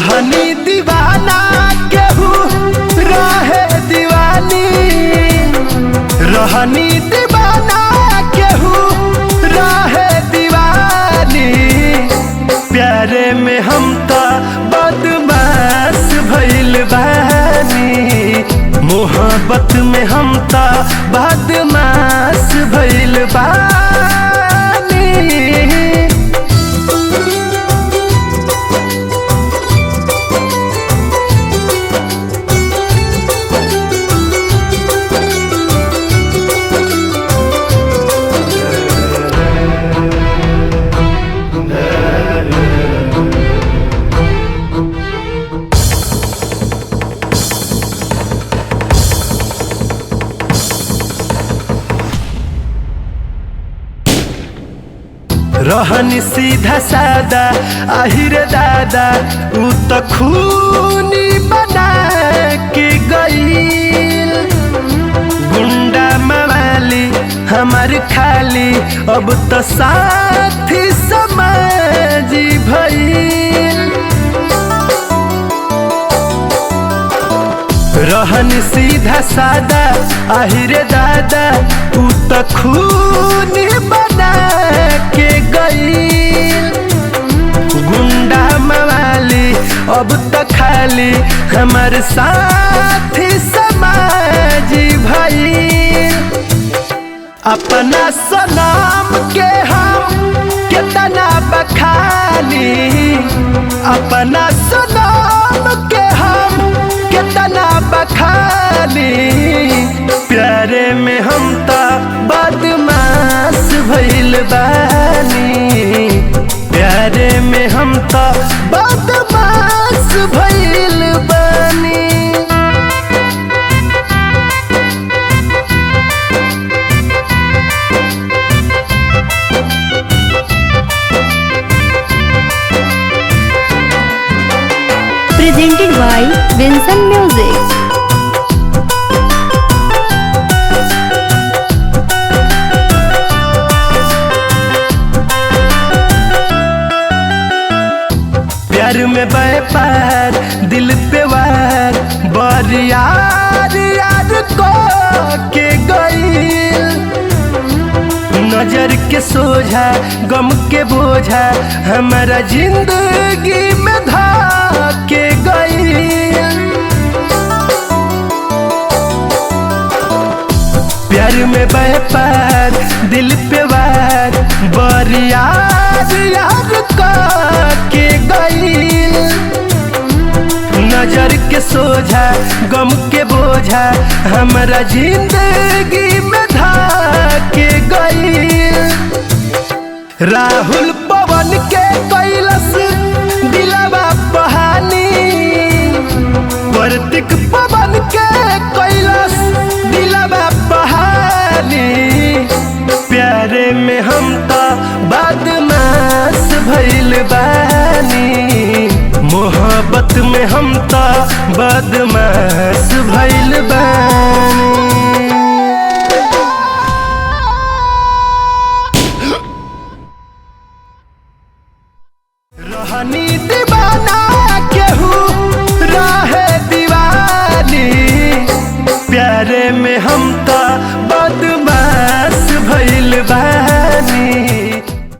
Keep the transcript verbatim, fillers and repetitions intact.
रहनी दीवाना केहू रहे दीवानी, रहनी दीवाना केहू रहे दीवानी। प्यारे में हम तो बदमाश भइल बानी, मोहब्बत में हम तो बदमाश भइल बानी। रहनी सीधा सादा आहिर दादा, उ तो खूनी बना के गईल। गुंडा मवाली हमार खाली अब तो साथी समाजी भईल। रहनी सीधा सादा आहिर दादा, उ तो खूनी बना के गईल। गुंडा मवाली अब तो खाली हमार साथी समाजी भईल। अपना सनाम के हम कितना बखानी, अपना सनाम के हम कितना बखानी। प्यारे में हम तो बदमाश भइल बानी, प्यारे में हम तो बदमाश भइल बानी। Presented by Vincent Music. प्यार में व्यापार दिल पे वार, बरियार यार को के गईल। नजर के सोझा गम के बोझा हमारा जिंदगी में धा के गईल। प्यार में व्यापार दिल पे वार, बरियार यार को के गईल। नजर के सोझा गम के बोझा हमारा जिंदगी में धा के गईल। राहुल पवन के कैलस दिलवा बहानी, प्रतीक पवन के कैलस दिलवा बहानी। प्यारे में हम तो बदमाश भइल बानी, मोहब्बत में हम तो बदमाश भइल बानी। रहनी दीवाना